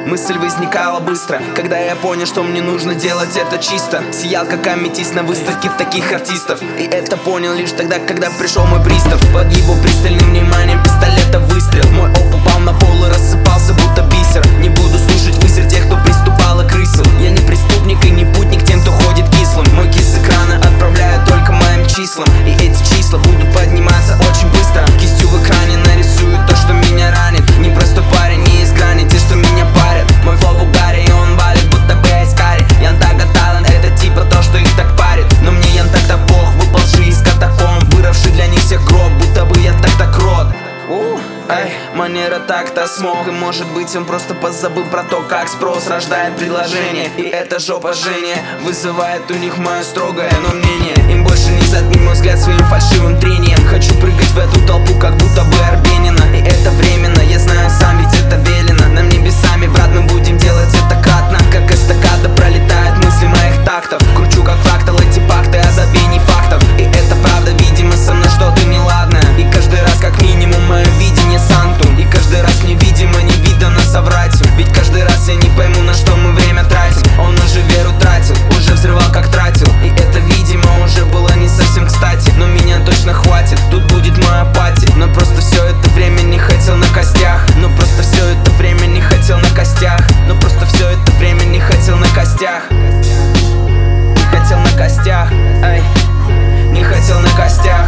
Мысль возникала быстро, когда я понял, что мне нужно делать это чисто. Сиял как аметист на выставке таких артистов. И это понял лишь тогда, когда пришел мой пристав. Под его пристальным вниманием пистолета выстрел. Мой оп упал на пол и рассыпался будто бисер. Не буду слушать вызов тех, кто приступал и крысил. Я не преступник и не путник тем, кто ходит кислым. Мой кисть с экрана отправляю только моим числам. И эти числа будут подниматься очень быстро. Кистью в экране нарисую то, что меня ранит. Непростой парень, не из грани, те, что меня парят. Мой флоу в угаре, и он валит, будто бы айскари. Ян Дага талант, это типа то, что их так парит. Но мне Ян так-то бог, выползший из катакомб, вырвавший для них всех гроб, будто бы я так-то крот. Ай, манера так-то смог. И может быть он просто позабыл про то, как спрос рождает предложение. И эта жопа Женя вызывает у них мое строгое, но мнение. Им больше не затмить мой взгляд своим фальшивым трением. Хочу прыгать в эту толпу, как будто бы Арбенина. И это временно, я знаю сам, ведь это велено. Нам небесами, брат, мы будем делать это кратно. Как эстакада пролетают мысли моих тактов. Кручу как фрактал эти пакты о забвении фактов. И это правда, видимо, со мной что-то неладное. И каждый раз как минимум мое видение санктум. И каждый раз мне видимо не видано соврать. Ведь каждый раз я не пойму, на что мы время тратим. Он уже веру тратил, уже взрывал как тратил. И это видимо уже было не совсем кстати. Но меня точно хватит, тут будет моя пати. Но просто все это время не хотел на костях. Но просто все это время не хотел на костях. Но просто все это время не хотел на костях. Не хотел на костях, ай, не хотел на костях.